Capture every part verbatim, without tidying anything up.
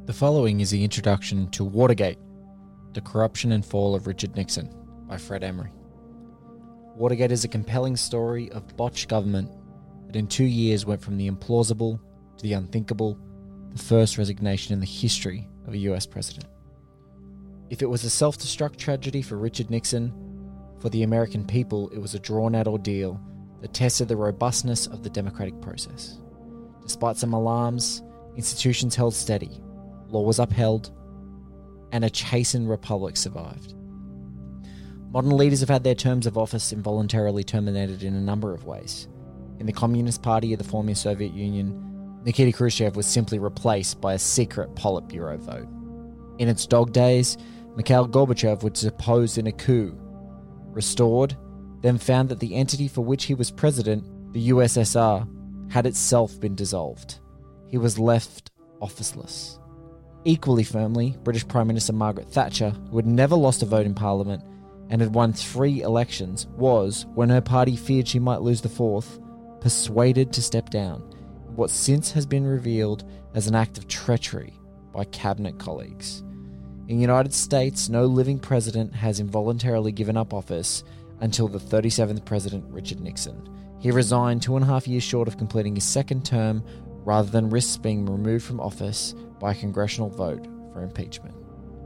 The following is the introduction to Watergate, The Corruption and Fall of Richard Nixon by Fred Emery. Watergate is a compelling story of botched government that in two years went from the implausible to the unthinkable, the first resignation in the history of a U S president. If it was a self-destruct tragedy for Richard Nixon, for the American people it was a drawn-out ordeal that tested the robustness of the democratic process. Despite some alarms, institutions held steady, law was upheld, and a chastened republic survived. Modern leaders have had their terms of office involuntarily terminated in a number of ways. In the Communist Party of the former Soviet Union, Nikita Khrushchev was simply replaced by a secret Politburo vote. In its dog days, Mikhail Gorbachev was deposed in a coup, restored, then found that the entity for which he was president, the U S S R, had itself been dissolved. He was left officeless. Equally firmly, British Prime Minister Margaret Thatcher, who had never lost a vote in Parliament and had won three elections, was, when her party feared she might lose the fourth, persuaded to step down, in what since has been revealed as an act of treachery by cabinet colleagues. In the United States, no living president has involuntarily given up office until the thirty-seventh President, Richard Nixon. He resigned two and a half years short of completing his second term, rather than risk being removed from office by a congressional vote for impeachment.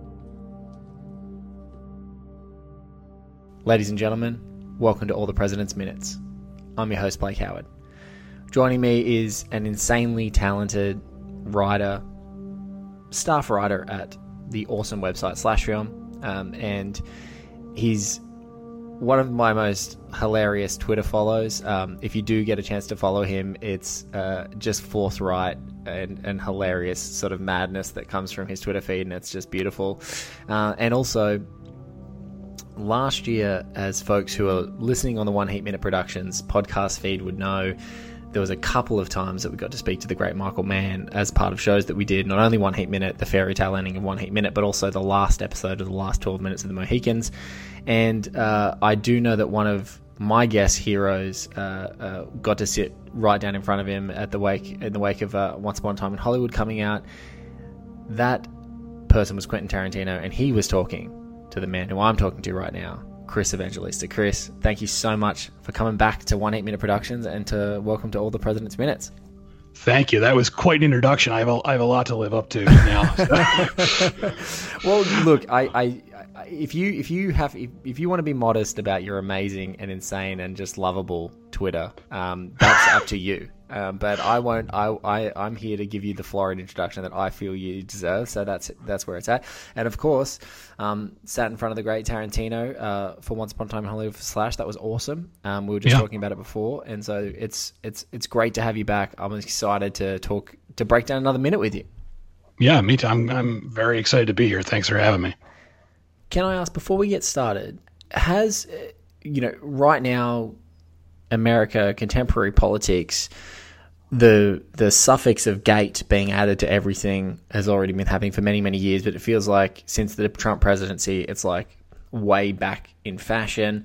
Ladies and gentlemen, welcome to All the President's Minutes. I'm your host, Blake Howard. Joining me is an insanely talented writer, staff writer at the awesome website Slashfilm, um, and he's one of my most hilarious Twitter follows. Um, if you do get a chance to follow him, it's uh, just forthright and, and hilarious sort of madness that comes from his Twitter feed, and it's just beautiful. Uh, and also, last year, as folks who are listening on the One Heat Minute Productions podcast feed would know, there was a couple of times that we got to speak to the great Michael Mann as part of shows that we did, not only One Heat Minute, the fairy tale ending of One Heat Minute, but also the last episode of the last twelve minutes of the Mohicans. And uh, I do know that one of my guest heroes uh, uh, got to sit right down in front of him at the wake in the wake of uh, Once Upon a Time in Hollywood coming out. That person was Quentin Tarantino, and he was talking to the man who I'm talking to right now, Chris Evangelista. Chris, thank you so much for coming back to One Heat Minute Productions and to welcome to All the President's Minutes. Thank you. That was quite an introduction. I have a, I have a lot to live up to now. So. Well, look, I, I, I, if you if you have if, if you want to be modest about your amazing and insane and just lovable Twitter, um, that's up to you. Um, but I won't. I, I I'm here to give you the florid introduction that I feel you deserve. So that's that's where it's at. And of course, um, sat in front of the great Tarantino uh, for Once Upon a Time in Hollywood for Slash. That was awesome. Um, we were just yeah. talking about it before, and so it's it's it's great to have you back. I'm excited to talk to break down another minute with you. Yeah, me too. I'm I'm very excited to be here. Thanks for having me. Can I ask, before we get started, has you know right now, America, contemporary politics, the the suffix of gate being added to everything has already been happening for many, many years, but it feels like since the Trump presidency, it's like way back in fashion.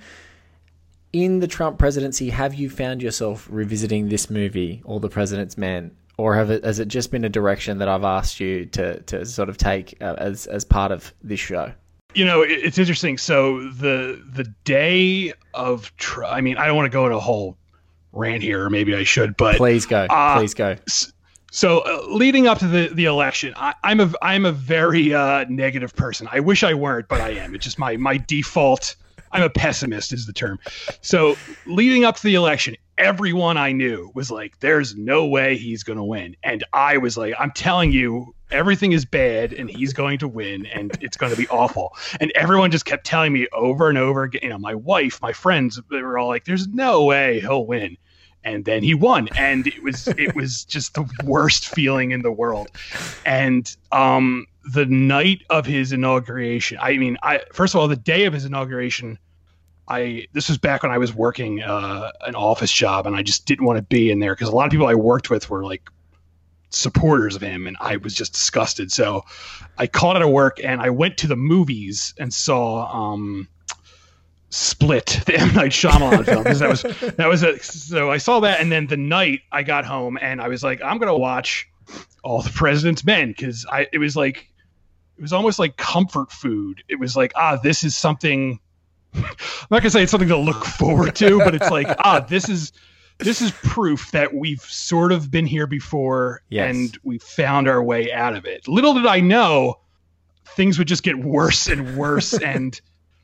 In the Trump presidency, have you found yourself revisiting this movie, All the President's Men, or have it, has it just been a direction that I've asked you to, to sort of take uh, as as part of this show? You know, it's interesting. So the the day of, tr- I mean, I don't want to go into a whole rant here, or maybe I should, but please go, uh, please go. So uh, leading up to the, the election, I, I'm a I'm a very uh, negative person. I wish I weren't, but I am. It's just my my default. I'm a pessimist is the term. So leading up to the election, everyone I knew was like, there's no way he's going to win. And I was like, I'm telling you, everything is bad and he's going to win and it's going to be awful. And everyone just kept telling me over and over again, you know, my wife, my friends, they were all like, there's no way he'll win. And then he won. And it was, it was just the worst feeling in the world. And, um, the night of his inauguration, I mean, I first of all, the day of his inauguration, I this was back when I was working uh, an office job, and I just didn't want to be in there because a lot of people I worked with were like supporters of him, and I was just disgusted. So I called out of work, and I went to the movies and saw um, Split, the M. Night Shyamalan film. Because that was that was a, so I saw that, and then the night I got home, and I was like, I'm gonna watch All the President's Men, because I it was like it was almost like comfort food. It was like, ah, this is something. I'm not gonna say it's something to look forward to, but it's like, ah, this is this is proof that we've sort of been here before, yes. and we found our way out of it. Little did I know, things would just get worse and worse, and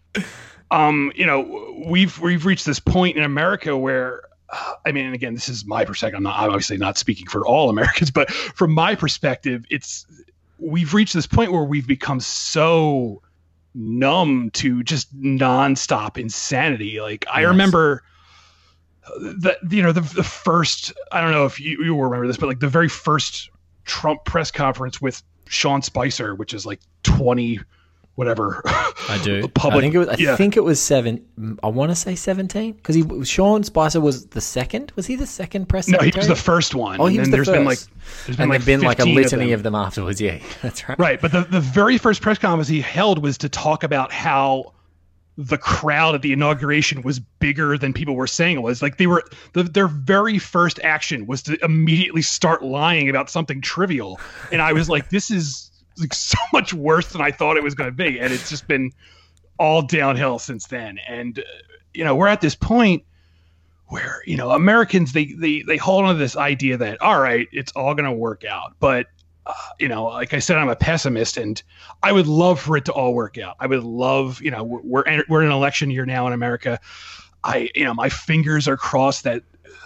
um, you know, we've we've reached this point in America where, uh, I mean, and again, this is my perspective. I'm not I'm obviously not speaking for all Americans, but from my perspective, it's we've reached this point where we've become so numb to just nonstop insanity. Like I yes. remember that, you know, the the first, I don't know if you, you will remember this, but like the very first Trump press conference with Sean Spicer, which is like twenty whatever. I do. Public, I think it was. I yeah. think it was seven. I want to say seventeen because he Sean Spicer was the second. Was he the second press secretary? No, he was the first one. Oh, he and was the there's first. Been like, there's been and like there've been like a litany of them. of them afterwards. Yeah, that's right. Right, but the the very first press conference he held was to talk about how the crowd at the inauguration was bigger than people were saying it was. Like they were, the, their very first action was to immediately start lying about something trivial. And I was like, this is like so much worse than I thought it was going to be. And it's just been all downhill since then. And, uh, you know, we're at this point where, you know, Americans, they, they, they hold on to this idea that, all right, it's all going to work out. But, uh, you know, like I said, I'm a pessimist, and I would love for it to all work out. I would love, you know, we're, we're, we're in an election year now in America. I, you know, my fingers are crossed that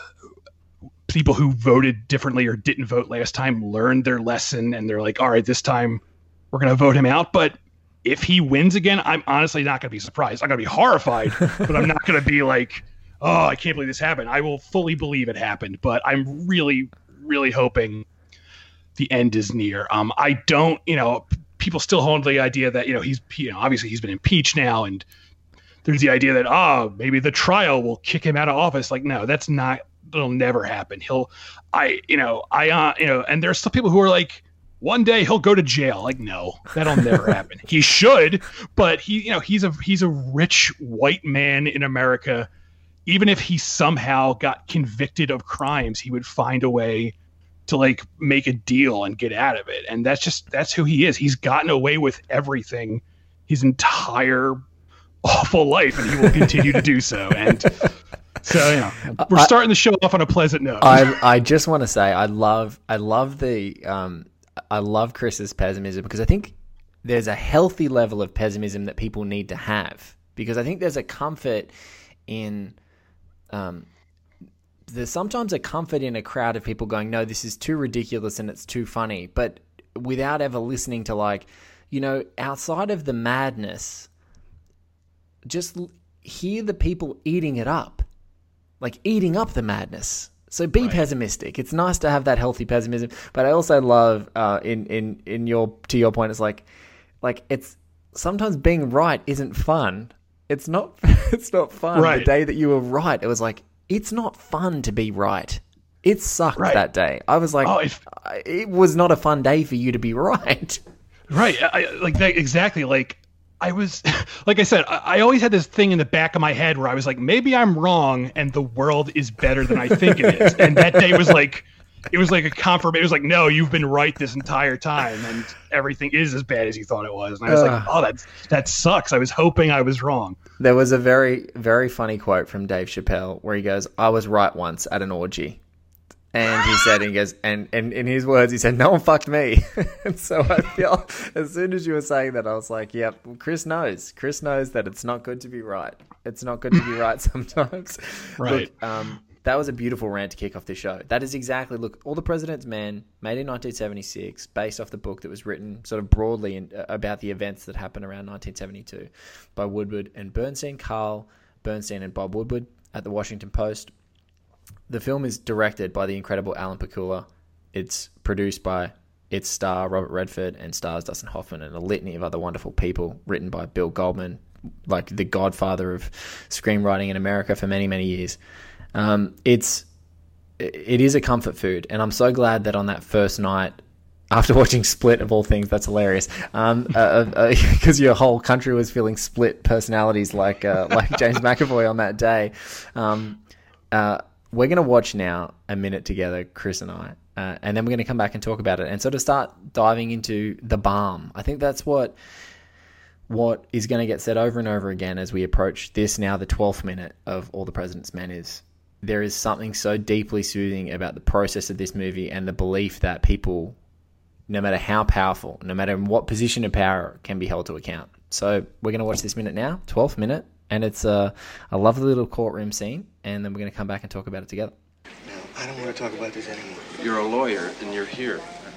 people who voted differently or didn't vote last time learned their lesson, and they're like, all right, this time we're going to vote him out. But if he wins again, I'm honestly not going to be surprised. I'm going to be horrified, but I'm not going to be like, oh, I can't believe this happened. I will fully believe it happened, but I'm really, really hoping the end is near. Um, I don't, you know, people still hold the idea that, you know, he's, you know, obviously he's been impeached now, and there's the idea that, oh, maybe the trial will kick him out of office. Like, no, that's not, it'll never happen. He'll, I, you know, I, uh, you know, and there's some people who are like, one day he'll go to jail. Like, no, that'll never happen. He should, but he, you know, he's a, he's a rich white man in America. Even if he somehow got convicted of crimes, he would find a way to like make a deal and get out of it. And that's just, that's who he is. He's gotten away with everything his entire awful life, and he will continue to do so. And so, you know, we're starting the show off on a pleasant note. I, I just want to say, I love, I love the, um, I love Chris's pessimism, because I think there's a healthy level of pessimism that people need to have, because I think there's a comfort in, um, there's sometimes a comfort in a crowd of people going, no, this is too ridiculous and it's too funny, but without ever listening to, like, you know, outside of the madness, just hear the people eating it up, like eating up the madness. So be right. pessimistic. It's nice to have that healthy pessimism, but I also love, uh, in, in, in your, to your point, it's like, like it's sometimes being right isn't fun. It's not, it's not fun. Right. The day that you were right, it was like, it's not fun to be right. It sucked right. that day. I was like, oh, if, it was not a fun day for you to be right. Right. I, like that, exactly. Like I was, like I said, I, I always had this thing in the back of my head where I was like, maybe I'm wrong and the world is better than I think it is. And that day was like, it was like a confirmation. It was like, no, you've been right this entire time, and everything is as bad as you thought it was. And I was uh, like, oh, that's, that sucks. I was hoping I was wrong. There was a very, very funny quote from Dave Chappelle where he goes, I was right once at an orgy. And he said, he goes, and, and in his words, he said, no one fucked me. And so I feel, as soon as you were saying that, I was like, yep, Chris knows. Chris knows that it's not good to be right. It's not good to be right sometimes. Right. Look, um, that was a beautiful rant to kick off the show. That is exactly, look, All the President's Men, made in nineteen seventy-six, based off the book that was written sort of broadly in, uh, about the events that happened around nineteen seventy-two by Woodward and Bernstein, Carl Bernstein and Bob Woodward at the Washington Post. The film is directed by the incredible Alan Pakula. It's produced by its star, Robert Redford, and stars Dustin Hoffman and a litany of other wonderful people, written by Bill Goldman, like the godfather of screenwriting in America for many, many years. Um, it's it is a comfort food, and I'm so glad that on that first night, after watching Split, of all things, that's hilarious, um, because uh, uh, your whole country was feeling split personalities like uh, like James McAvoy on that day. Um, uh, we're gonna watch now a minute together, Chris and I, uh, and then we're going to come back and talk about it and sort of start diving into the balm. I think that's what what is going to get said over and over again as we approach this now, the twelfth minute of All the President's Men, is there is something so deeply soothing about the process of this movie and the belief that people, no matter how powerful, no matter in what position of power, can be held to account. So we're going to watch this minute now, twelfth minute, and it's a, a lovely little courtroom scene, and then we're going to come back and talk about it together. No, I don't want to talk about this anymore. You're a lawyer, and you're here.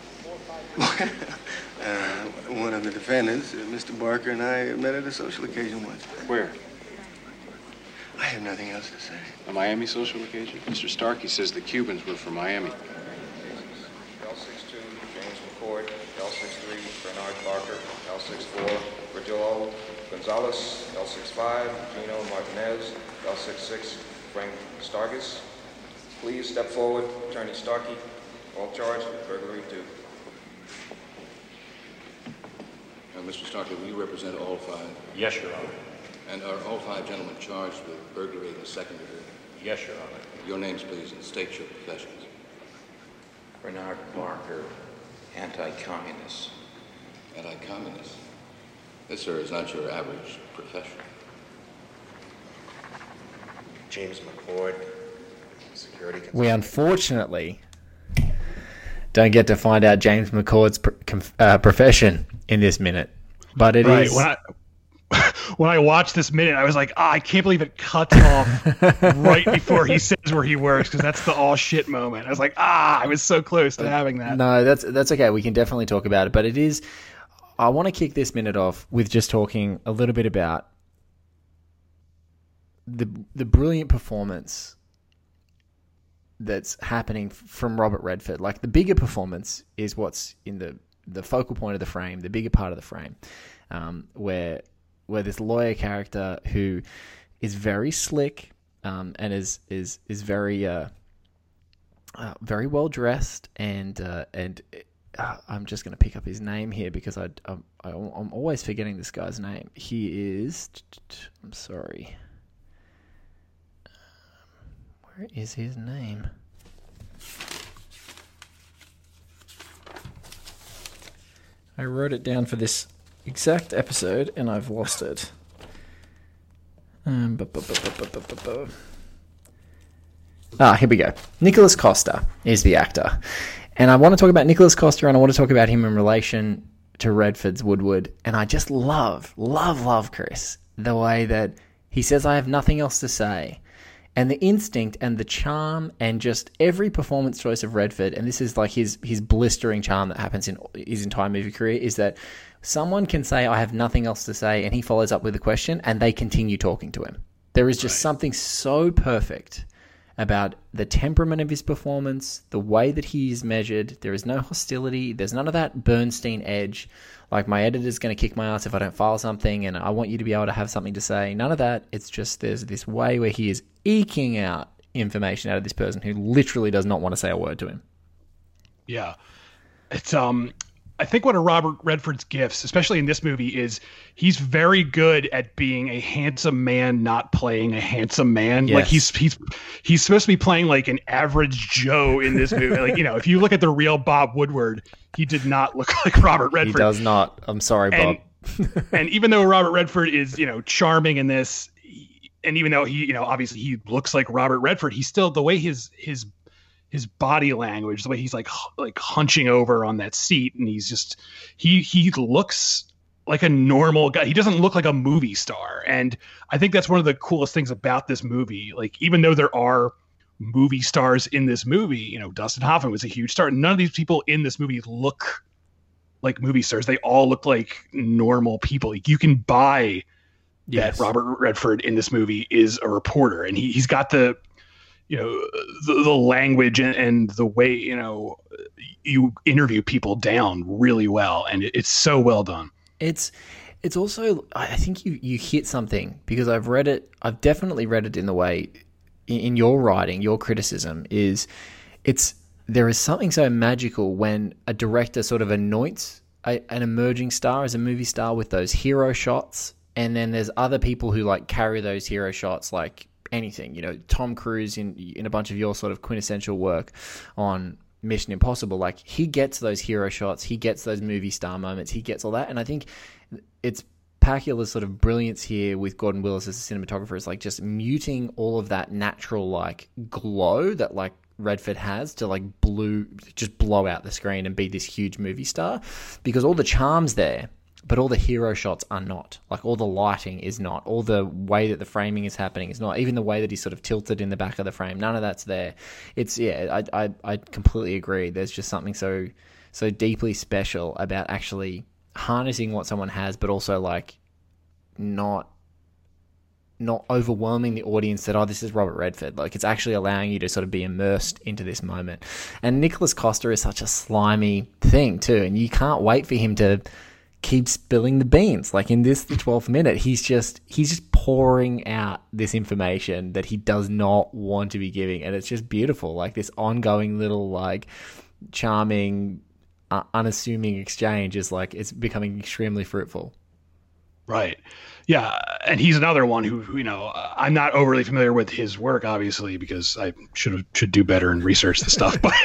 Uh, one of the defendants, uh, Mister Barker, and I met at a social occasion once. Where? I have nothing else to say. A Miami social occasion? Mister Starkey says the Cubans were from Miami. L sixty-two, James McCord. L sixty-three, Bernard Barker. L sixty-four, Virgilio Gonzalez. L sixty-five, Gino Martinez. L sixty-six, Frank Stargis. Please step forward, Attorney Starkey. All charged with burglary two. Uh, Mister Starkey, will you represent all five? Yes, Your Honor. And are all five gentlemen charged with burglary in the second degree? Yes, Your Honor. Your names, please, and state your professions. Bernard Barker, anti-communist. Anti-communist? This, sir, is not your average profession. James McCord, security. We unfortunately don't get to find out James McCord's pr- conf- uh, profession in this minute, but it right. is. When I, when I watched this minute, I was like, oh, I can't believe it cuts off right before he says where he works, because that's the all shit moment. I was like, ah, I was so close to having that. No, that's that's okay. We can definitely talk about it, but it is. I want to kick this minute off with just talking a little bit about the the brilliant performance that's happening from Robert Redford. Like, the bigger performance is what's in the, the focal point of the frame, the bigger part of the frame, um, where where this lawyer character who is very slick um, and is is is very uh, uh, very well dressed and uh, and uh, I'm just going to pick up his name here because I I'm, I'm always forgetting this guy's name. He is I'm sorry. Where is his name? I wrote it down for this exact episode, and I've lost it. Um, bu- bu- bu- bu- bu- bu- bu- ah, here we go. Nicholas Costa is the actor. And I want to talk about Nicholas Costa, and I want to talk about him in relation to Redford's Woodward. And I just love, love, love Chris, the way that he says, I have nothing else to say. And the instinct and the charm and just every performance choice of Redford, and this is like his his blistering charm that happens in his entire movie career, is that someone can say, I have nothing else to say, and he follows up with a question, and they continue talking to him. There is just right. something so perfect about the temperament of his performance, the way that he is measured. There is no hostility. There's none of that Bernstein edge. Like, my editor's going to kick my ass if I don't file something, and I want you to be able to have something to say. None of that. It's just there's this way where he is eking out information out of this person who literally does not want to say a word to him. Yeah. It's, um, I think one of Robert Redford's gifts, especially in this movie, is he's very good at being a handsome man, not playing a handsome man. Yes. Like he's, he's, he's supposed to be playing like an average Joe in this movie. Like, you know, if you look at the real Bob Woodward, he did not look like Robert Redford. He does not. I'm sorry, Bob. And, and even though Robert Redford is, you know, charming in this, and even though he, you know, obviously he looks like Robert Redford, he's still, the way his, his, his body language, the way he's like, like hunching over on that seat. And he's just, he, he looks like a normal guy. He doesn't look like a movie star. And I think that's one of the coolest things about this movie. Like, even though there are movie stars in this movie, you know, Dustin Hoffman was a huge star. None of these people in this movie look like movie stars. They all look like normal people. Like, you can buy yes. that Robert Redford in this movie is a reporter, and he, he's got the, you know, the, the language and, and the way, you know, you interview people down really well. And it, it's so well done. It's, it's also, I think you, you hit something, because I've read it. I've definitely read it in the way in, in your writing, your criticism is it's, there is something so magical when a director sort of anoints a, an emerging star as a movie star with those hero shots. And then there's other people who like carry those hero shots, like anything, you know, Tom Cruise in in a bunch of your sort of quintessential work on Mission Impossible, like he gets those hero shots, he gets those movie star moments, he gets all that. And I think it's Pacula's sort of brilliance here with Gordon Willis as a cinematographer is like just muting all of that natural like glow that like Redford has to like blue, just blow out the screen and be this huge movie star, because all the charm's there, but all the hero shots are not. Like all the lighting is not, all the way that the framing is happening is not, even the way that he's sort of tilted in the back of the frame, none of that's there. It's, yeah, I I, I completely agree. There's just something so so deeply special about actually harnessing what someone has, but also like not not overwhelming the audience that, oh, this is Robert Redford. Like it's actually allowing you to sort of be immersed into this moment. And Nicholas Costa is such a slimy thing too, and you can't wait for him to keep spilling the beans. Like in this the twelfth minute, he's just he's just pouring out this information that he does not want to be giving, and it's just beautiful. Like this ongoing little like charming uh, unassuming exchange is like it's becoming extremely fruitful. Right. Yeah. And he's another one who, who, you know, I'm not overly familiar with his work, obviously, because I should should do better and research the stuff. But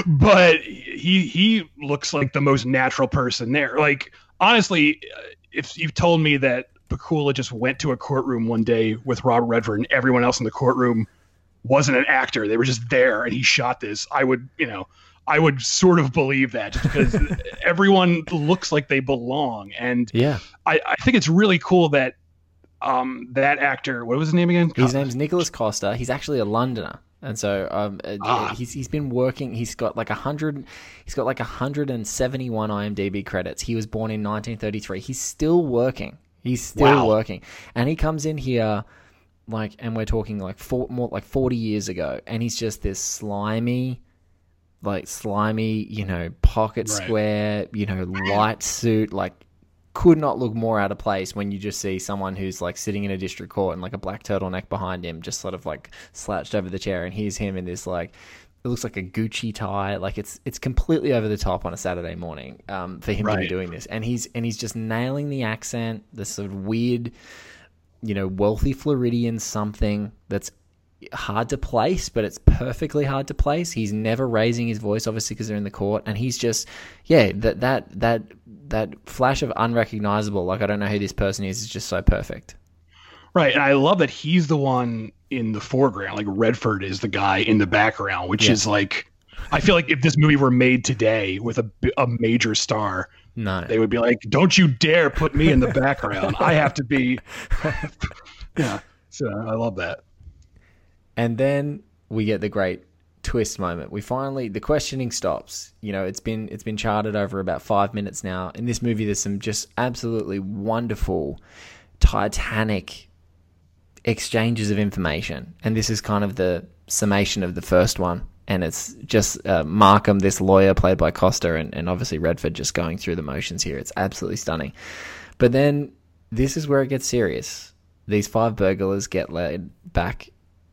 but he he looks like the most natural person there. Like, honestly, if you've told me that Pakula just went to a courtroom one day with Robert Redford and everyone else in the courtroom wasn't an actor, they were just there and he shot this, I would, you know, I would sort of believe that, just because everyone looks like they belong. And yeah, I, I think it's really cool that um, that actor, what was his name again? His name's Nicholas Costa. He's actually a Londoner. And so um, ah. he's he's been working. He's got like a hundred. He's got like a hundred and seventy-one I M D B credits. He was born in nineteen thirty-three. He's still working. He's still wow. working, and he comes in here like, and we're talking like four, more like forty years ago, and he's just this slimy, like slimy, you know, pocket right. square, you know, light suit, like. Could not look more out of place when you just see someone who's like sitting in a district court and like a black turtleneck behind him, just sort of like slouched over the chair, and here's him in this like, it looks like a Gucci tie, like it's it's completely over the top on a Saturday morning um, for him right. to be doing this, and he's and he's just nailing the accent, this sort of weird, you know, wealthy Floridian something that's hard to place, but it's perfectly hard to place. He's never raising his voice, obviously, because they're in the court, and he's just, yeah, that that that that flash of unrecognizable, like I don't know who this person is, is just so perfect. Right, and I love that he's the one in the foreground. Like Redford is the guy in the background, which yeah. is like, I feel like if this movie were made today with a a major star, no, they would be like, "Don't you dare put me in the background. I have to be." Yeah, so I love that. And then we get the great twist moment. We finally, the questioning stops. You know, it's been it's been charted over about five minutes now. In this movie, there's some just absolutely wonderful, titanic exchanges of information. And this is kind of the summation of the first one. And it's just uh, Markham, this lawyer played by Costa, and, and obviously Redford just going through the motions here. It's absolutely stunning. But then this is where it gets serious. These five burglars get led back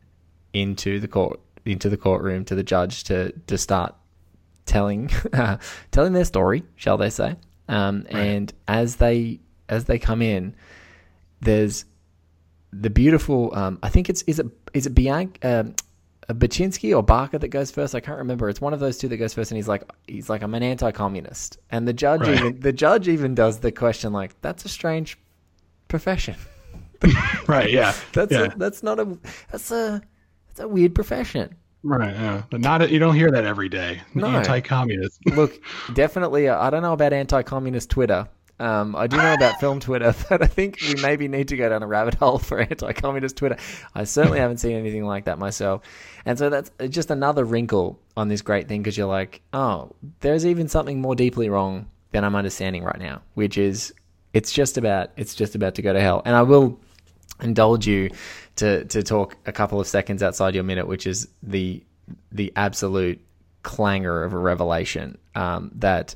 into the court, into the courtroom to the judge to to start telling uh, telling their story, shall they say? Um, right. And as they as they come in, there's the beautiful. Um, I think it's is it is it Bianca, uh, Baczynski or Barker that goes first? I can't remember. It's one of those two that goes first, and he's like he's like I'm an anti-communist, and the judge right. even the judge even does the question like, that's a strange profession. Right? Yeah. That's yeah. A, that's not a that's a It's a weird profession. Right, yeah. But not a, you don't hear that every day. No. Anti-communist. Look, definitely, uh, I don't know about anti-communist Twitter. Um, I do know about film Twitter, but I think we maybe need to go down a rabbit hole for anti-communist Twitter. I certainly haven't seen anything like that myself. And so that's just another wrinkle on this great thing, because you're like, oh, there's even something more deeply wrong than I'm understanding right now, which is it's just about it's just about to go to hell. And I will indulge you to to talk a couple of seconds outside your minute, which is the the absolute clangor of a revelation um, that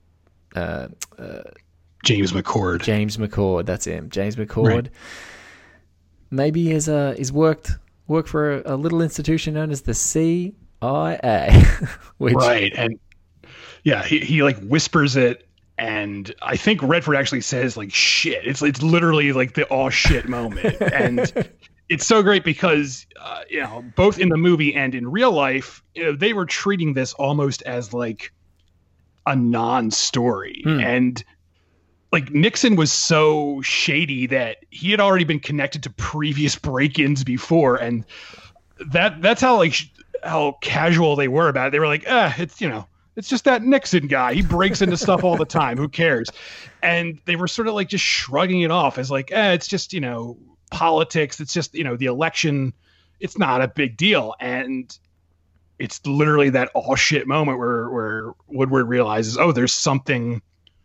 uh, uh, James McCord. James McCord, that's him. James McCord. Right. Maybe he's uh he's worked worked for a, a little institution known as the C I A. Which, right, and yeah, he he like whispers it. And I think Redford actually says like shit. It's it's literally like the oh shit moment. And it's so great because, uh, you know, both in the movie and in real life, you know, they were treating this almost as like a non-story. Hmm. And like Nixon was so shady that he had already been connected to previous break-ins before. And that that's how like sh- how casual they were about it. They were like, ah, it's, you know, it's just that Nixon guy. He breaks into stuff all the time. Who cares? And they were sort of like just shrugging it off as like, eh, it's just, you know, politics. It's just, you know, the election. It's not a big deal. And it's literally that all shit moment where, where Woodward realizes, oh, there's something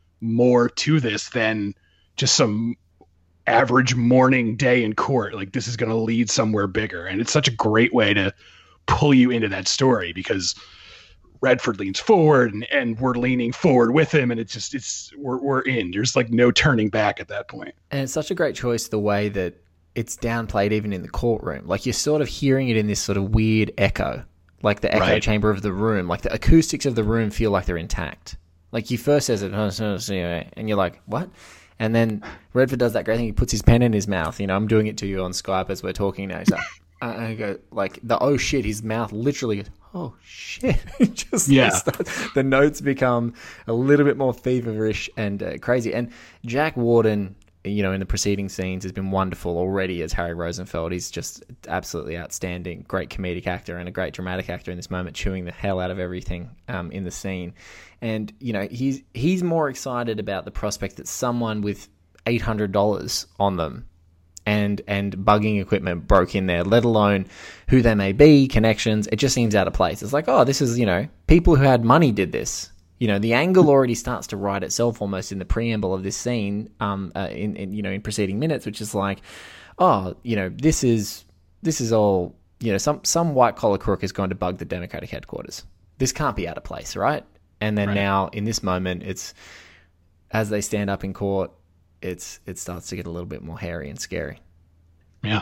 more to this than just some average morning day in court. Like, this is going to lead somewhere bigger. And it's such a great way to pull you into that story because Redford leans forward and, and we're leaning forward with him. And it's just, it's, we're, we're in, there's like no turning back at that point. And it's such a great choice, the way that it's downplayed even in the courtroom. Like, you're sort of hearing it in this sort of weird echo, like the echo right. chamber of the room, like the acoustics of the room feel like they're intact. Like, he first says it, and you're like, what? And then Redford does that great thing. He puts his pen in his mouth. You know, I'm doing it to you on Skype as we're talking now. He's like, uh, I go, like, the oh shit, his mouth literally goes, oh shit. Just yeah. starts, the notes become a little bit more feverish and uh, crazy. And Jack Warden, you know, in the preceding scenes has been wonderful already as Harry Rosenfeld. He's just absolutely outstanding, great comedic actor and a great dramatic actor in this moment, chewing the hell out of everything um, in the scene. And, you know, he's he's more excited about the prospect that someone with eight hundred dollars on them and and bugging equipment broke in there, let alone who they may be, connections. It just seems out of place. It's like, oh, this is, you know, people who had money did this. You know, the angle already starts to write itself almost in the preamble of this scene, um, uh, in, in you know, in preceding minutes, which is like, oh, you know, this is this is all, you know, some some white collar crook is going to bug the Democratic headquarters. This can't be out of place, right? And then right. now in this moment, it's as they stand up in court, it's it starts to get a little bit more hairy and scary. Yeah.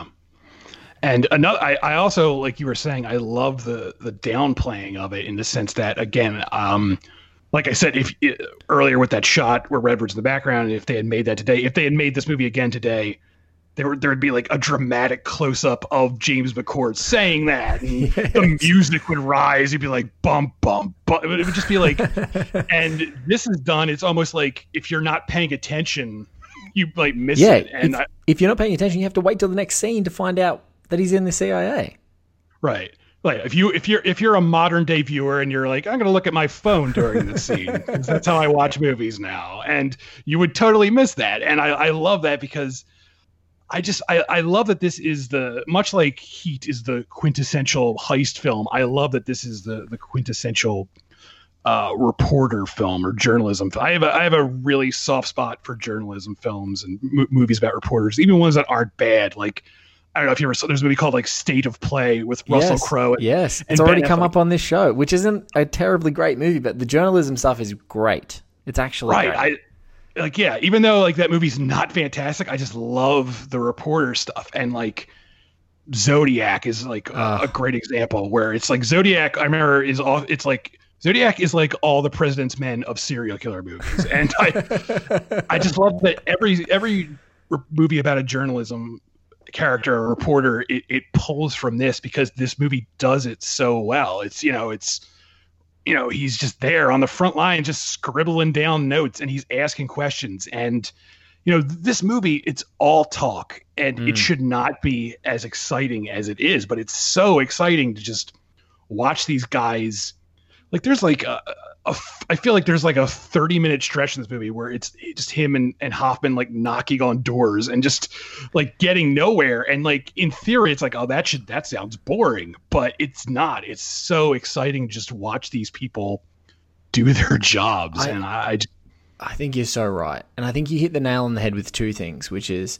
And another, I, I also, like you were saying, I love the the downplaying of it in the sense that, again, um, like I said, if it, earlier with that shot where Redford's in the background, if they had made that today, if they had made this movie again today, there there would be like a dramatic close up of James McCord saying that, and yes. the music would rise. You'd be like, bum, bum, bum. It would just be like, and this is done. It's almost like if you're not paying attention, you like miss yeah, it. And if, I, if you're not paying attention, you have to wait till the next scene to find out that he's in the C I A. Right. Like if you if you're if you're a modern day viewer and you're like, I'm gonna look at my phone during the scene because that's how I watch movies now, and you would totally miss that. And I, I love that because I just I, I love that this is the much like Heat is the quintessential heist film. I love that this is the the quintessential uh, reporter film or journalism. I have a, I have a really soft spot for journalism films and m- movies about reporters, even ones that aren't bad. Like, I don't know if you ever saw, there's a movie called like State of Play with Russell yes, Crowe. And, yes, and it's already Ben come Affleck. up on this show, which isn't a terribly great movie, but the journalism stuff is great. It's actually right. great. I, like, yeah, even though like that movie's not fantastic, I just love the reporter stuff. And like Zodiac is like uh, a great example where it's like Zodiac, I remember is all, it's like Zodiac is like all the President's Men of serial killer movies. And I, I just love that every, every movie about a journalism character or reporter, it, it pulls from this because this movie does it so well. It's, you know, it's, you know, he's just there on the front line, just scribbling down notes and he's asking questions. And, you know, this movie, it's all talk and mm. it should not be as exciting as it is, but it's so exciting to just watch these guys. Like there's like a, a I feel like there's like a thirty minute stretch in this movie where it's just him and, and Hoffman like knocking on doors and just like getting nowhere. And like in theory, it's like, oh, that should that sounds boring, but it's not. It's so exciting to just watch these people do their jobs. I, and I, I think you're so right, and I think you hit the nail on the head with two things, which is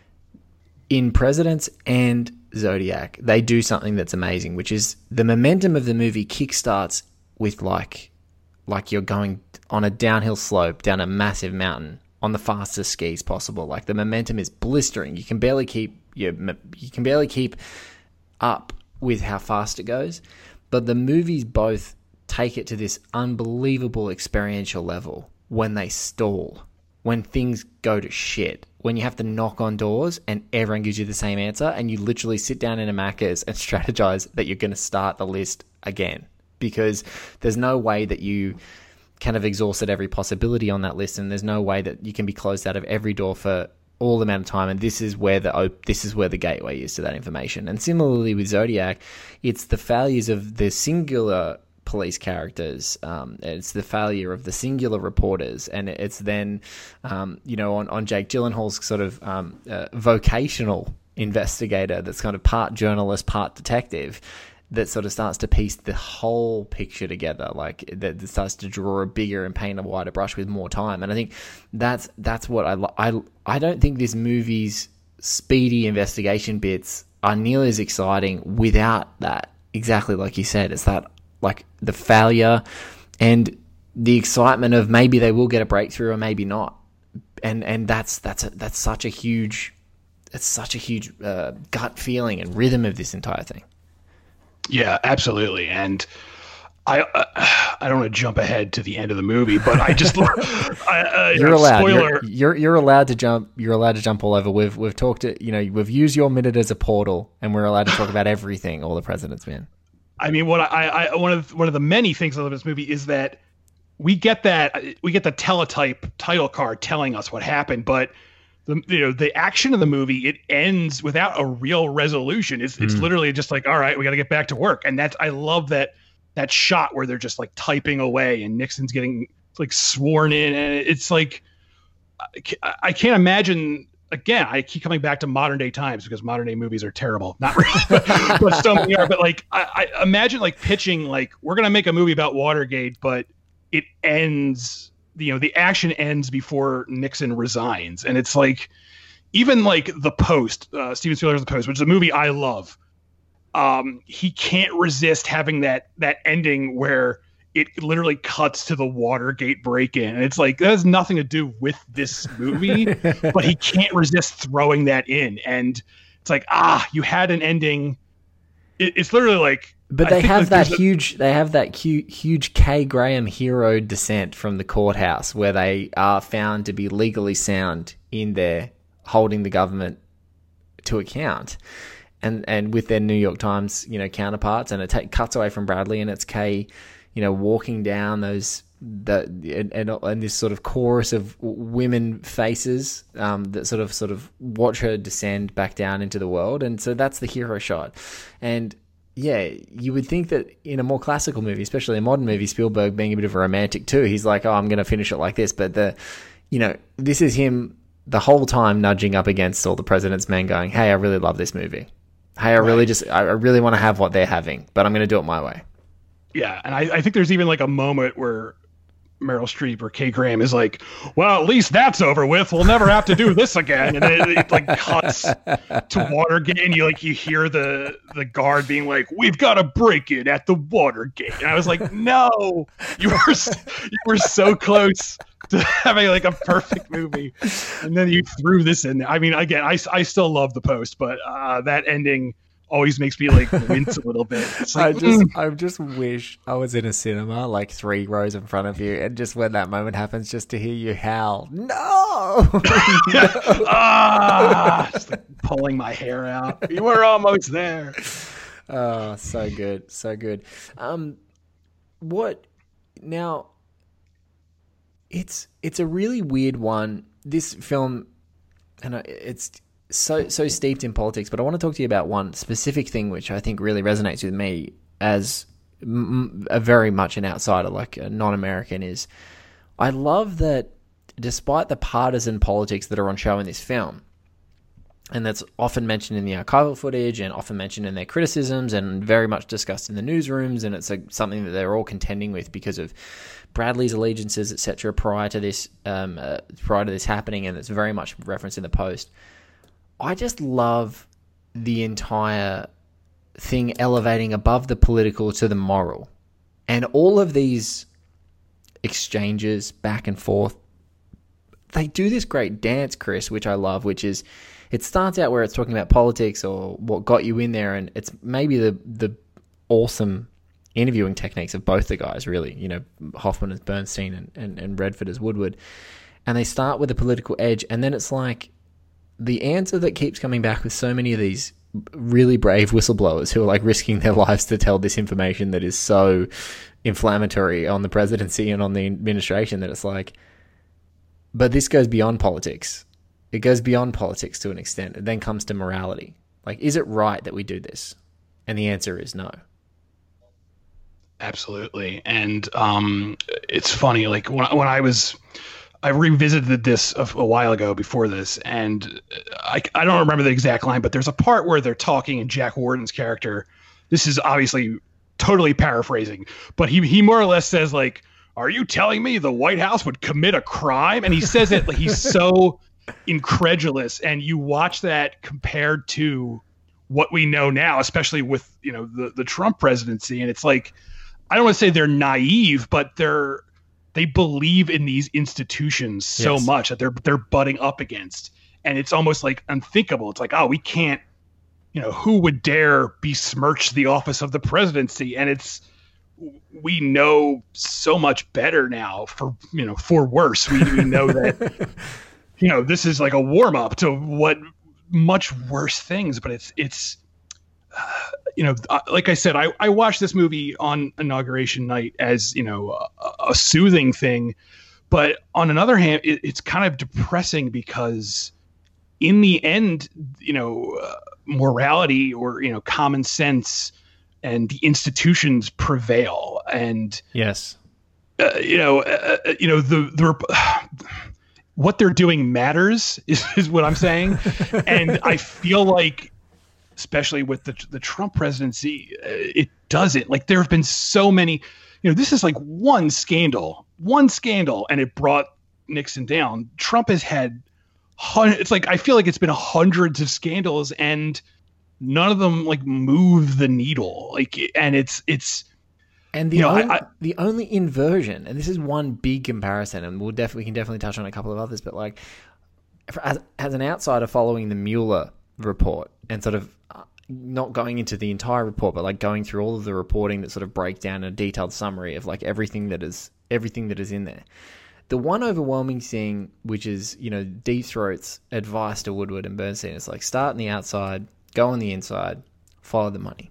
in Presidents and Zodiac, they do something that's amazing, which is the momentum of the movie kickstarts with like. Like you're going on a downhill slope down a massive mountain on the fastest skis possible. Like the momentum is blistering. You can barely keep you, you can barely keep up with how fast it goes. But the movies both take it to this unbelievable experiential level when they stall. when things go to shit, when you have to knock on doors and everyone gives you the same answer, and you literally sit down in a Macca's and strategize that you're going to start the list again, because there's no way that you kind of exhausted every possibility on that list, and there's no way that you can be closed out of every door for all the amount of time, and this is where the op- this is where the gateway is to that information. And similarly with Zodiac, it's the failures of the singular police characters, um, it's the failure of the singular reporters, and it's then um, you know on, on Jake Gyllenhaal's sort of um, uh, vocational investigator that's kind of part journalist, part detective, that sort of starts to piece the whole picture together, like that, that starts to draw a bigger and paint a wider brush with more time. And I think that's that's what I I I don't think this movie's speedy investigation bits are nearly as exciting without that. Exactly like you said, it's that like the failure and the excitement of maybe they will get a breakthrough or maybe not, and and that's that's a, that's such a huge it's such a huge uh, gut feeling and rhythm of this entire thing. Yeah, absolutely. And I uh, I don't want to jump ahead to the end of the movie, but I just I, uh, you're allowed spoiler. You're, you're you're allowed to jump. You're allowed to jump all over. We've we've talked it. You know, we've used your minute as a portal, and we're allowed to talk about everything. All the President's Men. I mean, what I, I one of one of the many things I love this movie is that we get that we get the teletype title card telling us what happened, but the you know the action of the movie, it ends without a real resolution. It's it's mm. literally just like, all right, we got to get back to work, and that's I love that that shot where they're just like typing away and Nixon's getting like sworn in, and it's like I, I can't imagine. Again, I keep coming back to modern day times because modern day movies are terrible. Not really, but, but so many are. But like, I, I imagine like pitching like we're gonna make a movie about Watergate, but it ends. You know, the action ends before Nixon resigns, and it's like even like The Post, uh, Steven Spielberg's The Post, which is a movie I love. Um, he can't resist having that that ending where it literally cuts to the Watergate break-in. And it's like, that has nothing to do with this movie, but he can't resist throwing that in. And it's like, ah, you had an ending. It, it's literally like, but they have that huge, they have that huge, huge Kay Graham hero descent from the courthouse where they are found to be legally sound in there, holding the government to account. And, and with their New York Times, you know, counterparts, and it take, cuts away from Bradley, and it's Kay, you know, walking down those that and, and and this sort of chorus of women faces um, that sort of sort of watch her descend back down into the world, and so that's the hero shot. And yeah, you would think that in a more classical movie, especially a modern movie, Spielberg being a bit of a romantic too, he's like, oh, I'm going to finish it like this. But the, you know, this is him the whole time nudging up against all the President's Men, going, hey, I really love this movie. Hey, I right. really just I really want to have what they're having, but I'm going to do it my way. Yeah, and I, I think there's even like a moment where Meryl Streep or Kay Graham is like, well, at least that's over with. We'll never have to do this again. And it, it like cuts to Watergate, and you like you hear the the guard being like, we've got to break in at the Watergate. And I was like, no, you were you were so close to having like a perfect movie, and then you threw this in there. I mean, again, I, I still love The Post, but uh, that ending always makes me like wince a little bit. It's like, I just, mm. I just wish I was in a cinema, like three rows in front of you, and just when that moment happens, just to hear you howl, no, ah, just like pulling my hair out. You were almost there. Oh, so good, so good. Um, what now? It's it's a really weird one. This film, and it's. so so steeped in politics, but I want to talk to you about one specific thing which I think really resonates with me as m- a very much an outsider, like a non-American, is I love that despite the partisan politics that are on show in this film, and that's often mentioned in the archival footage and often mentioned in their criticisms and very much discussed in the newsrooms, and it's a, something that they're all contending with because of Bradley's allegiances, et cetera, prior to this um, uh, prior to this happening, and it's very much referenced in the Post. I just love the entire thing elevating above the political to the moral. And all of these exchanges back and forth, they do this great dance, Chris, which I love, which is it starts out where it's talking about politics or what got you in there, and it's maybe the the awesome interviewing techniques of both the guys, really, you know, Hoffman as Bernstein and, and, and Redford as Woodward. and they start with a political edge, and then it's like the answer that keeps coming back with so many of these really brave whistleblowers who are like risking their lives to tell this information that is so inflammatory on the presidency and on the administration, that it's like, but this goes beyond politics. It goes beyond politics to an extent. It then comes to morality. Like, is it right that we do this? And the answer is no. Absolutely. And um, it's funny, like when, when I was, I revisited this a, a while ago before this, and I, I don't remember the exact line, but there's a part where they're talking and Jack Warden's character, this is obviously totally paraphrasing, but he, he more or less says like, are you telling me the White House would commit a crime? And he says it like he's so incredulous. And you watch that compared to what we know now, especially with, you know, the, the Trump presidency. And it's like, I don't want to say they're naive, but they're, they believe in these institutions so Yes. much that they're, they're butting up against. And it's almost like unthinkable. It's like, oh, we can't, you know, who would dare besmirch the office of the presidency? And it's, we know so much better now, for, you know, for worse. We, we know that, you know, this is like a warm up to what much worse things, but it's, it's, uh, you know, uh, like I said, I, I watched this movie on inauguration night as, you know, a, a soothing thing, but on another hand, it, it's kind of depressing because in the end, you know, uh, morality or, you know, common sense and the institutions prevail. And, Yes. uh, you know, uh, uh, you know, the, the, what they're doing matters is, is what I'm saying. And I feel like, especially with the the Trump presidency, uh, it doesn't. Like, there have been so many, you know, this is like one scandal, one scandal, and it brought Nixon down. Trump has had, hun- it's like, I feel like it's been hundreds of scandals and none of them like move the needle. Like, and it's, it's, And the You know, only, I- I- the only inversion, and this is one big comparison, and we'll definitely we can definitely touch on a couple of others, but like for- as as an outsider following the Mueller report and sort of uh, not going into the entire report, but like going through all of the reporting that sort of breaks down a detailed summary of like everything that is everything that is in there. The one overwhelming thing, which is, you know, Deep Throat's advice to Woodward and Bernstein, is like start on the outside, go on the inside, follow the money,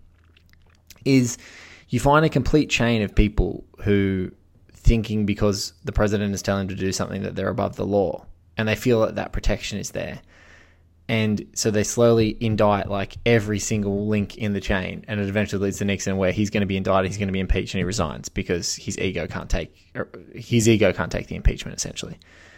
is you find a complete chain of people who thinking because the president is telling them to do something that they're above the law, and they feel that that protection is there. And so they slowly indict like every single link in the chain, and it eventually leads to Nixon, where he's going to be indicted, he's going to be impeached, and he resigns because his ego can't take or his ego can't take the impeachment. Essentially,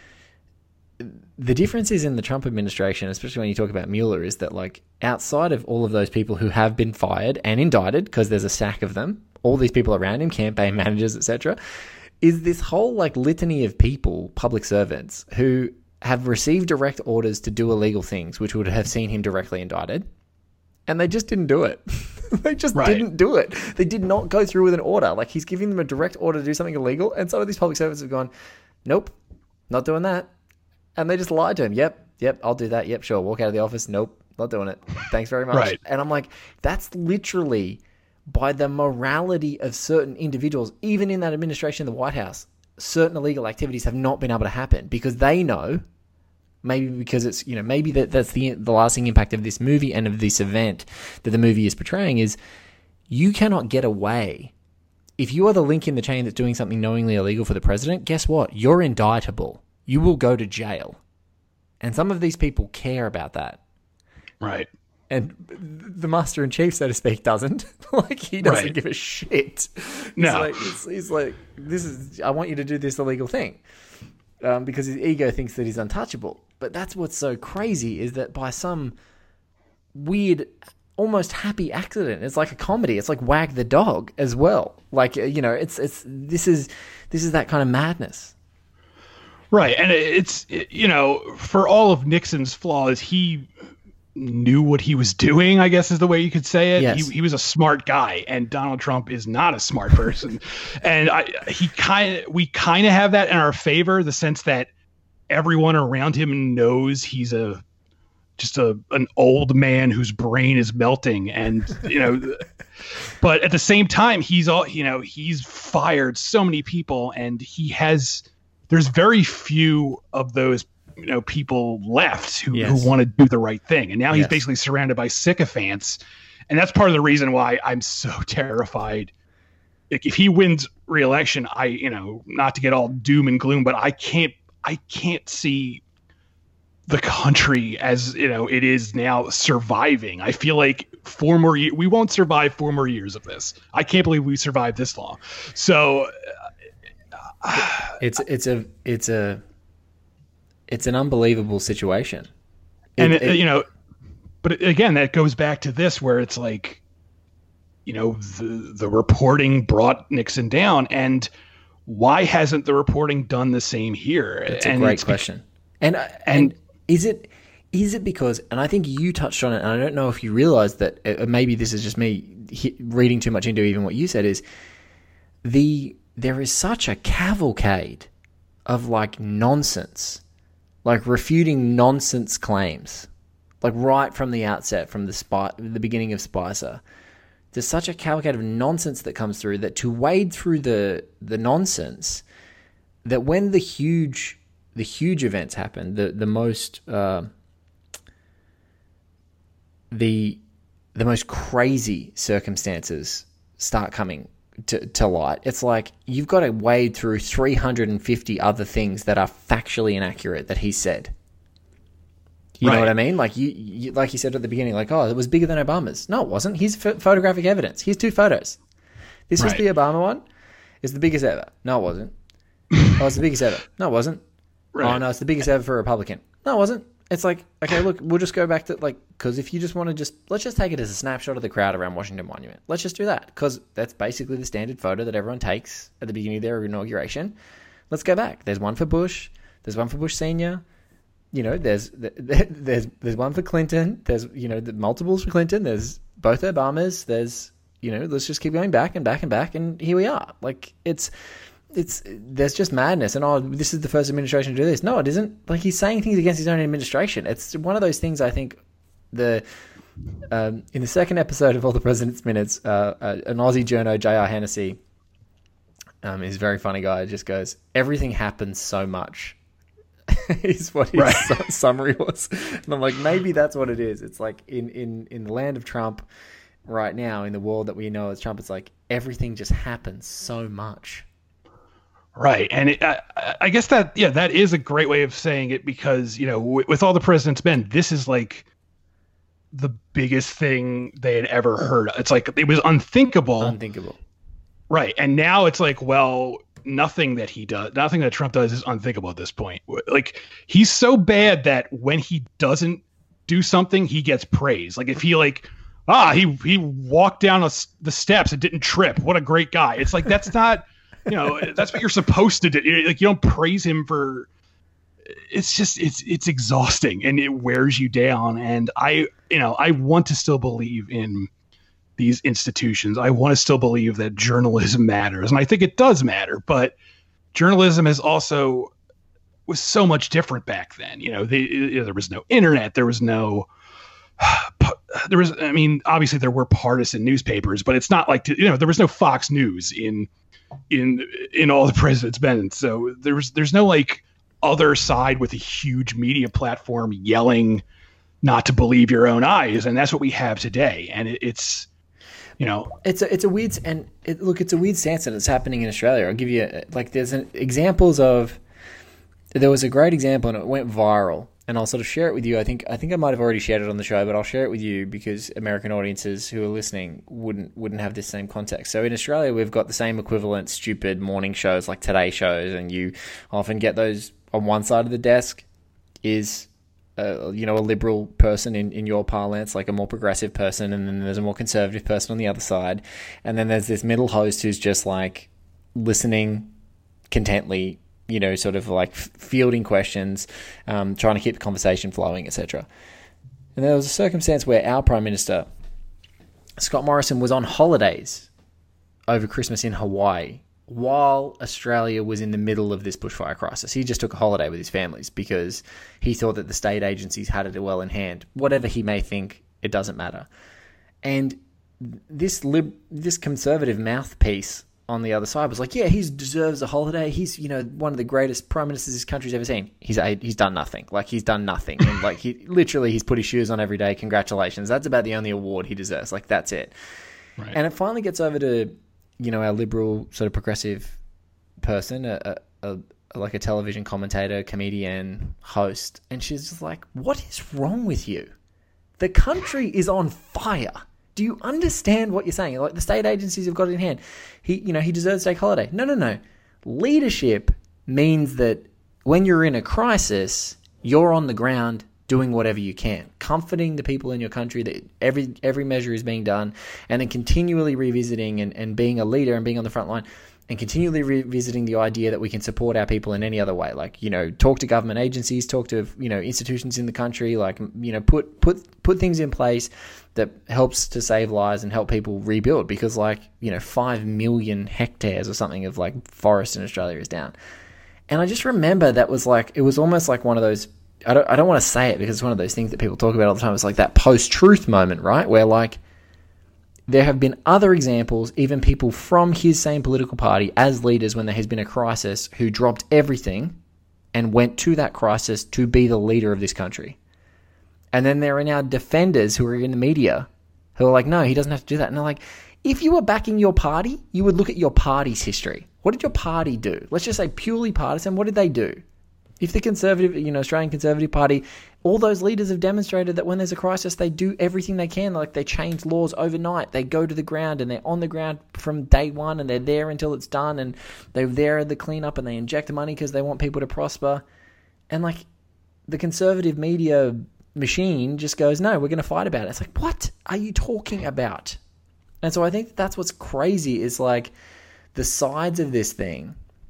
the difference is in the Trump administration, especially when you talk about Mueller, is that like outside of all of those people who have been fired and indicted, because there's a stack of them, all these people around him, campaign managers, et cetera, is this whole like litany of people, public servants, who have received direct orders to do illegal things, which would have seen him directly indicted, and they just didn't do it. They just Right. didn't do it. They did not go through with an order. Like, he's giving them a direct order to do something illegal, and some of these public servants have gone, nope, not doing that. And they just lied to him. Yep, yep, I'll do that. Yep, sure. Walk out of the office. Nope, not doing it. Thanks very much. Right. And I'm like, that's literally by the morality of certain individuals, even in that administration, the White House, certain illegal activities have not been able to happen because they know, maybe because it's, you know, maybe that that's the the lasting impact of this movie and of this event that the movie is portraying is you cannot get away. If you are the link in the chain that's doing something knowingly illegal for the president, guess what? You're indictable. You will go to jail. And some of these people care about that. right. And the master in chief, so to speak, doesn't. Like, he doesn't Right. give a shit. No. He's like, he's, he's like, this is, I want you to do this illegal thing. Um, because his ego thinks that he's untouchable. But that's what's so crazy, is that by some weird, almost happy accident, it's like a comedy. It's like Wag the Dog as well. Like, you know, it's, it's, this is, this is that kind of madness. Right. And it's, you know, for all of Nixon's flaws, he knew what he was doing, I guess is the way you could say it. Yes. He, he was a smart guy, and Donald Trump is not a smart person. And I, he kind of, we kind of have that in our favor, the sense that everyone around him knows he's a, just a, an old man whose brain is melting. And, you know, but at the same time, he's all, you know, he's fired so many people, and he has, there's very few of those, you know, people left who, Yes. who want to do the right thing. And now he's Yes. basically surrounded by sycophants. And that's part of the reason why I'm so terrified. Like, if he wins re-election, I, you know, not to get all doom and gloom, but I can't, I can't see the country as, you know, it is now surviving. I feel like four more years, we won't survive four more years of this. I can't believe we survived this long. So uh, It's it's a it's a it's an unbelievable situation. and It- it, it- you know, but again, that goes back to this, where it's like, you know, the the reporting brought Nixon down, and why hasn't the reporting done the same here? It's and a great it's question. And, and and- is it is it because, and I think you touched on it, and I don't know if you realize that, uh, maybe this is just me he, reading too much into even what you said, is the there is such a cavalcade of like nonsense, like refuting nonsense claims, like right from the outset, from the spy, the beginning of Spicer. There's such a cavalcade of nonsense that comes through, that to wade through the the nonsense, that when the huge the huge events happen, the the most uh, the the most crazy circumstances start coming to, to light, it's like you've got to wade through three hundred fifty other things that are factually inaccurate that he said. You know Right. what I mean? Like you, you, like you said at the beginning, like, oh, it was bigger than Obama's. No, it wasn't. Here's ph- photographic evidence. Here's two photos. This was Right. the Obama one. It's the biggest ever. No, it wasn't. Oh, it's the biggest ever. No, it wasn't. Right. Oh, no, it's the biggest ever for a Republican. No, it wasn't. It's like, okay, look, we'll just go back to, like, because if you just want to just, let's just take it as a snapshot of the crowd around Washington Monument. Let's just do that, because that's basically the standard photo that everyone takes at the beginning of their inauguration. Let's go back. There's one for Bush. There's one for Bush Senior. You know, there's there's there's one for Clinton. There's, you know, the multiples for Clinton. There's both Obamas. There's, you know, let's just keep going back and back and back, and here we are. Like, it's it's there's just madness. And oh, this is the first administration to do this. No, it isn't. Like, he's saying things against his own administration. It's one of those things. I think the um, in the second episode of All the President's Minutes, uh, uh, an Aussie journo, J R Hennessy, um, is a very funny guy. Just goes, everything happens so much. Is what his Right. su- summary was. And I'm like, maybe that's what it is. It's like in, in, in the land of Trump right now, in the world that we know as Trump, it's like everything just happens so much. Right. And it, I, I guess that, yeah, that is a great way of saying it, because, you know, with, with All the President's Men, this is like the biggest thing they had ever heard. It's like, it was unthinkable. Unthinkable. Right. And now it's like, well, nothing that he does, nothing that Trump does is unthinkable at this point. Like, he's so bad that when he doesn't do something, he gets praise. Like, if he like, ah, he, he walked down a, the steps and didn't trip. What a great guy. It's like, that's not, you know, that's what you're supposed to do. Like, you don't praise him for, it's just, it's, it's exhausting and it wears you down. And I, you know, I want to still believe in these institutions. I want to still believe that journalism matters, and I think it does matter, but journalism is also was so much different back then. You know, the, you know, there was no internet, there was no, there was, I mean, obviously there were partisan newspapers, but it's not like, you know, there was no Fox News in, in, in All the President's Men. So there was, there's no like other side with a huge media platform yelling not to believe your own eyes. And that's what we have today. And it, it's, you know, It's a, it's a weird, and it, look, it's a weird stance that's happening in Australia. I'll give you, like, there's an, examples of, there was a great example and it went viral, and I'll sort of share it with you. I think, I think I might have already shared it on the show, but I'll share it with you because American audiences who are listening wouldn't, wouldn't have this same context. So in Australia, we've got the same equivalent stupid morning shows like Today shows, and you often get those on one side of the desk is, Uh, you know, a liberal person in, in your parlance, like a more progressive person, and then there's a more conservative person on the other side, and then there's this middle host who's just like listening contently, you know, sort of like fielding questions, um, trying to keep the conversation flowing, et cetera. And there was a circumstance where our Prime Minister, Scott Morrison, was on holidays over Christmas in Hawaii, while Australia was in the middle of this bushfire crisis. He just took a holiday with his families because he thought that the state agencies had it well in hand. Whatever he may think, it doesn't matter. And this lib- this conservative mouthpiece on the other side was like, yeah, he deserves a holiday. He's, you know, one of the greatest prime ministers this country's ever seen. He's he's done nothing. Like, he's done nothing. And, like, he literally, he's put his shoes on every day. Congratulations. That's about the only award he deserves. Like, that's it. Right. And it finally gets over to, you know, our liberal sort of progressive person, a, a, a like a television commentator, comedian, host. And she's just like, what is wrong with you? The country is on fire. Do you understand what you're saying? Like, the state agencies have got it in hand. He, you know, he deserves to take holiday. No, no, no. Leadership means that when you're in a crisis, you're on the ground doing whatever you can, comforting the people in your country that every every measure is being done, and then continually revisiting and, and being a leader and being on the front line, and continually revisiting the idea that we can support our people in any other way. Like, you know, talk to government agencies, talk to, you know, institutions in the country, like, you know, put put put things in place that helps to save lives and help people rebuild, because, like, you know, five million hectares or something of, like, forest in Australia is down. And I just remember that was like, it was almost like one of those, I don't, I don't want to say it because it's one of those things that people talk about all the time. It's like that post-truth moment, right? Where, like, there have been other examples, even people from his same political party as leaders when there has been a crisis, who dropped everything and went to that crisis to be the leader of this country. And then there are now defenders who are in the media who are like, no, he doesn't have to do that. And they're like, if you were backing your party, you would look at your party's history. What did your party do? Let's just say purely partisan. What did they do? If the Conservative, you know, Australian Conservative Party, all those leaders have demonstrated that when there's a crisis, they do everything they can. Like, they change laws overnight. They go to the ground and they're on the ground from day one, and they're there until it's done, and they're there at the cleanup, and they inject money because they want people to prosper. And, like, the conservative media machine just goes, no, we're going to fight about it. It's like, what are you talking about? And so I think that's what's crazy is, like, the sides of this thing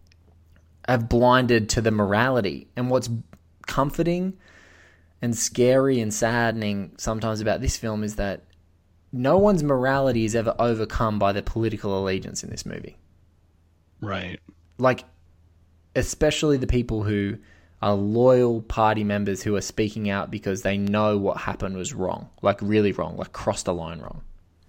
have blinded to the morality. And what's comforting and scary and saddening sometimes about this film is that no one's morality is ever overcome by their political allegiance in this movie. Right. Like, especially the people who are loyal party members who are speaking out because they know what happened was wrong, like really wrong, like crossed the line wrong.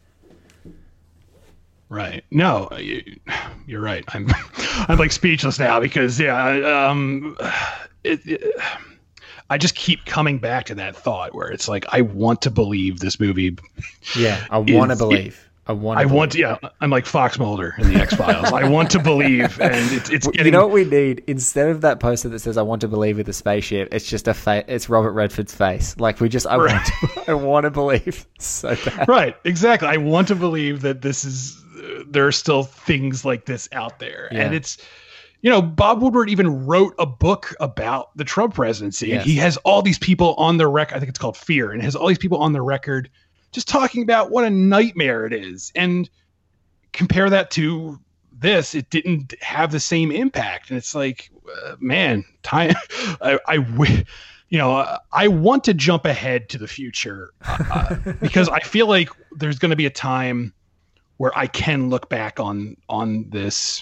Right. No, you're right. I'm, I'm like speechless now because yeah, um, it, it, I just keep coming back to that thought where it's like, I want to believe this movie. Yeah, I want to believe. I want. I want. To, yeah, I'm like Fox Mulder in the X Files. I want to believe, and it's it's. Getting... You know what we need instead of that poster that says "I want to believe" with a spaceship? It's just a fa- It's Robert Redford's face. Like we just. I right. want. To, I want to believe so bad. Right. Exactly. I want to believe that this is. Uh, there are still things like this out there, yeah. And it's. You know, Bob Woodward even wrote a book about the Trump presidency, yes. And he has all these people on the record. I think it's called Fear, and has all these people on the record. Just talking about what a nightmare it is, and compare that to this, it didn't have the same impact. And it's like, uh, man, time. I, I, you know, uh, I want to jump ahead to the future uh, because I feel like there's going to be a time where I can look back on on this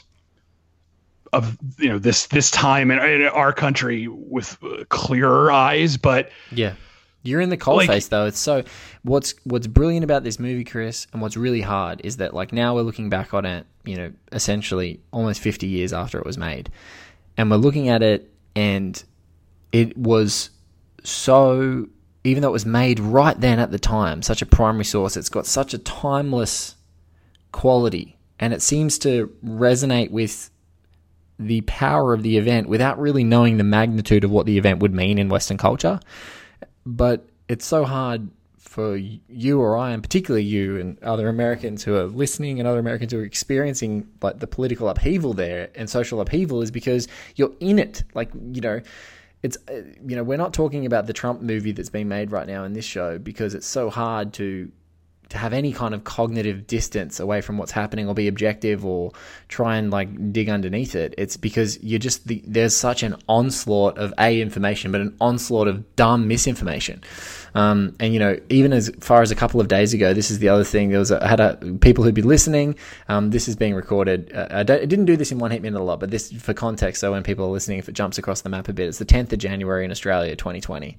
of you know this this time in, in our country with uh, clearer eyes. But yeah. You're in the coalface, like, though. It's so what's what's brilliant about this movie, Chris, and what's really hard is that, like, now we're looking back on it, you know, essentially almost fifty years after it was made, and we're looking at it, and it was so, even though it was made right then at the time, such a primary source, it's got such a timeless quality, and it seems to resonate with the power of the event without really knowing the magnitude of what the event would mean in Western culture. But it's so hard for you or I, and particularly you and other Americans who are listening and other Americans who are experiencing like the political upheaval there and social upheaval, is because you're in it. Like, you know, it's, you know, we're not talking about the Trump movie that's being made right now in this show because it's so hard to to have any kind of cognitive distance away from what's happening or be objective or try and like dig underneath it. It's because you're just the, there's such an onslaught of A, information, but an onslaught of dumb misinformation. Um, and, you know, even as far as a couple of days ago, this is the other thing. There was a, I had a, people who'd be listening. Um, this is being recorded. Uh, I, I didn't do this in one hit minute a lot, but this for context. So when people are listening, if it jumps across the map a bit, it's the tenth of January in Australia, twenty twenty.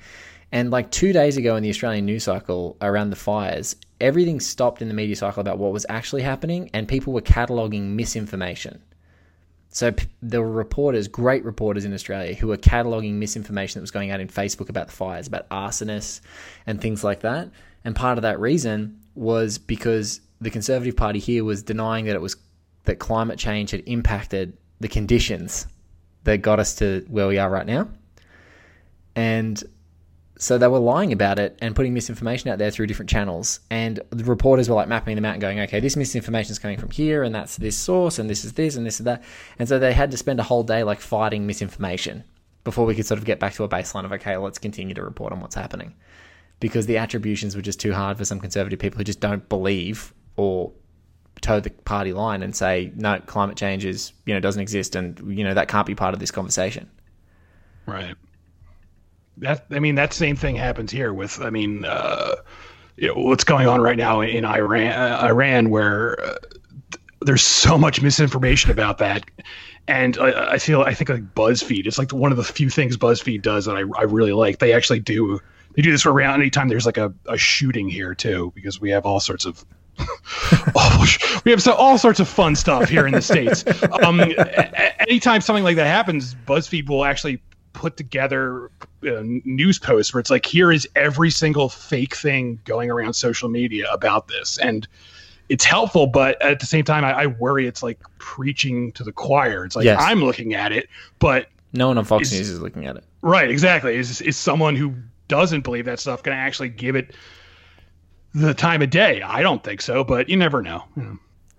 And like two days ago in the Australian news cycle around the fires, everything stopped in the media cycle about what was actually happening, and people were cataloguing misinformation. So p- there were reporters, great reporters in Australia, who were cataloguing misinformation that was going out in Facebook about the fires, about arsonists and things like that. And part of that reason was because the Conservative Party here was denying that it was that climate change had impacted the conditions that got us to where we are right now. And so they were lying about it and putting misinformation out there through different channels. And the reporters were like mapping them out and going, okay, this misinformation is coming from here, and that's this source, and this is this, and this is that. And so they had to spend a whole day like fighting misinformation before we could sort of get back to a baseline of, okay, let's continue to report on what's happening. Because the attributions were just too hard for some conservative people who just don't believe or toe the party line and say, no, climate change is, you know, doesn't exist, and, you know, that can't be part of this conversation. Right. That I mean, that same thing happens here with, I mean, uh, you know, what's going on right now in Iran, uh, Iran, where uh, there's so much misinformation about that. And I, I feel, I think like BuzzFeed, it's like one of the few things BuzzFeed does that I, I really like. They actually do, they do this around anytime there's like a, a shooting here too, because we have all sorts of, oh, we have so all sorts of fun stuff here in the States. Um, a- anytime something like that happens, BuzzFeed will actually put together uh, news posts where it's like, here is every single fake thing going around social media about this. And it's helpful, but at the same time, I, I worry it's like preaching to the choir. It's like, yes, I'm looking at it, but no one on Fox is, News is looking at it. Right, exactly. Is is someone who doesn't believe that stuff going to actually give it the time of day? I don't think so, but you never know. Yeah.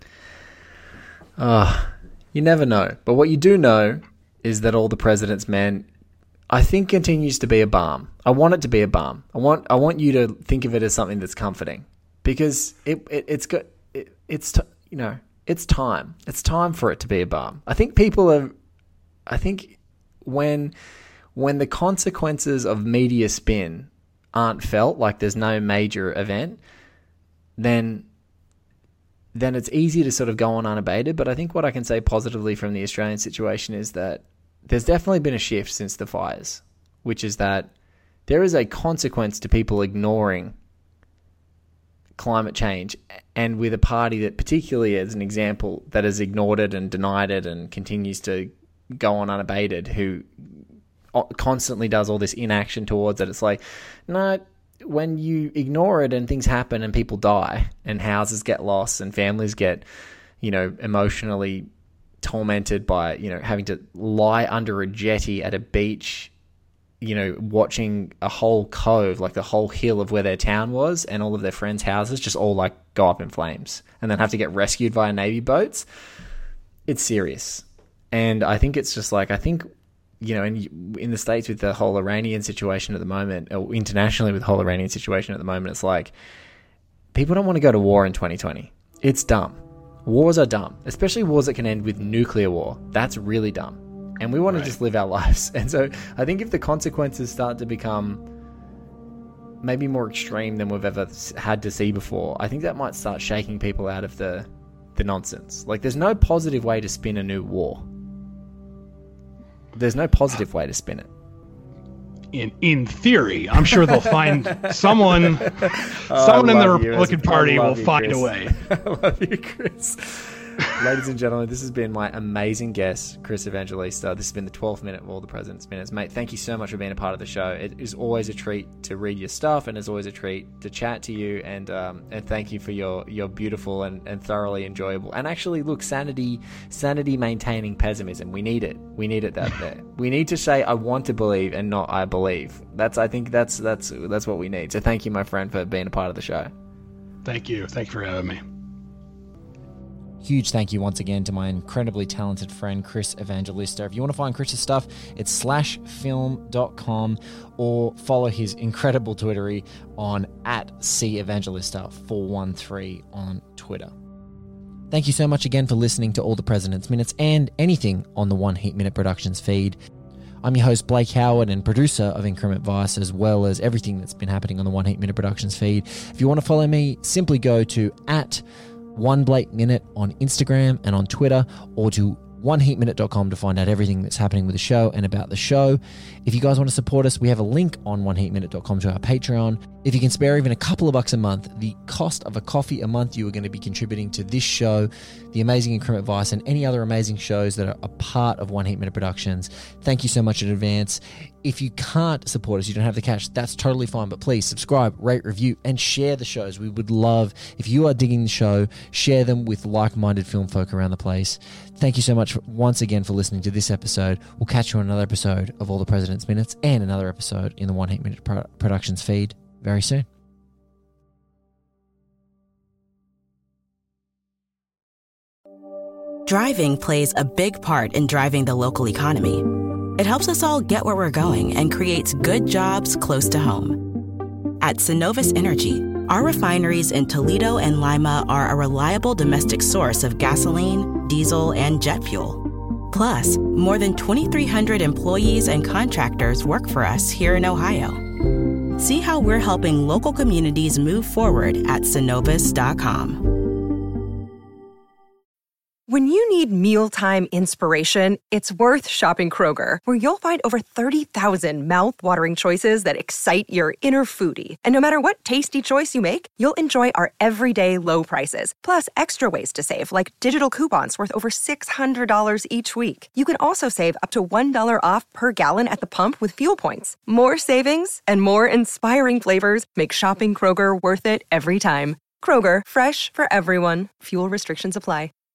Uh, you never know. But what you do know is that All the President's Men, I think, continues to be a balm. I want it to be a balm. I want I want you to think of it as something that's comforting, because it, it it's got it, it's t- you know it's time. It's time for it to be a balm. I think people are. I think when when the consequences of media spin aren't felt, like there's no major event, then then it's easy to sort of go on unabated. But I think what I can say positively from the Australian situation is that there's definitely been a shift since the fires, which is that there is a consequence to people ignoring climate change, and with a party that, particularly as an example, that has ignored it and denied it and continues to go on unabated, who constantly does all this inaction towards it. It's like, no, when you ignore it and things happen and people die and houses get lost and families get, you know, emotionally tormented by, you know, having to lie under a jetty at a beach, you know, watching a whole cove, like the whole hill of where their town was, and all of their friends' houses just all like go up in flames, and then have to get rescued via Navy boats. It's serious. And I think it's just like, I think, you know, in in the States with the whole Iranian situation at the moment, or internationally with the whole Iranian situation at the moment, it's like, people don't want to go to war in twenty twenty. It's dumb. Wars are dumb, especially wars that can end with nuclear war. That's really dumb. And we want right. to just live our lives. And so I think if the consequences start to become maybe more extreme than we've ever had to see before, I think that might start shaking people out of the, the nonsense. Like, there's no positive way to spin a new war. There's no positive way to spin it. In in theory, I'm sure they'll find someone, oh, someone in the you. Republican Party will you, find Chris. a way. I love you, Chris. Ladies and gentlemen, this has been my amazing guest, Chris Evangelista. This has been the twelfth minute of All the President's Minutes. Mate, thank you so much for being a part of the show. It is always a treat to read your stuff, and it's always a treat to chat to you, and um, and thank you for your, your beautiful and, and thoroughly enjoyable, and actually, look, sanity sanity maintaining pessimism. We need it. We need it that there. We need to say, I want to believe, and not I believe. That's I think that's that's that's what we need. So thank you, my friend, for being a part of the show. Thank you. Thank you for having me. Huge thank you once again to my incredibly talented friend Chris Evangelista. If you want to find Chris's stuff, it's slash film dot com, or follow his incredible Twittery on at C Evangelista four one three on Twitter. Thank you so much again for listening to All the President's Minutes and anything on the One Heat Minute Productions feed. I'm your host, Blake Howard, and producer of Increment Vice, as well as everything that's been happening on the One Heat Minute Productions feed. If you want to follow me, simply go to at One Blake Minute on Instagram and on Twitter, or to one heat minute dot com to find out everything that's happening with the show and about the show. If you guys want to support us, we have a link on one heat minute dot com to our Patreon. If you can spare even a couple of bucks a month, the cost of a coffee a month, you are going to be contributing to this show, The Amazing Increment Vice, and any other amazing shows that are a part of One Heat Minute Productions. Thank you so much in advance. If you can't support us, you don't have the cash, that's totally fine, but please subscribe, rate, review, and share the shows. We would love, if you are digging the show, share them with like-minded film folk around the place. Thank you so much for, once again for listening to this episode. We'll catch you on another episode of All the President's Minutes and another episode in the One Heat Minute Pro- Productions feed very soon. Driving plays a big part in driving the local economy. It helps us all get where we're going and creates good jobs close to home. At Synovus Energy, our refineries in Toledo and Lima are a reliable domestic source of gasoline, diesel, and jet fuel. Plus, more than twenty-three hundred employees and contractors work for us here in Ohio. See how we're helping local communities move forward at Synovus dot com. When you need mealtime inspiration, it's worth shopping Kroger, where you'll find over thirty thousand mouth-watering choices that excite your inner foodie. And no matter what tasty choice you make, you'll enjoy our everyday low prices, plus extra ways to save, like digital coupons worth over six hundred dollars each week. You can also save up to one dollar off per gallon at the pump with fuel points. More savings and more inspiring flavors make shopping Kroger worth it every time. Kroger, fresh for everyone. Fuel restrictions apply.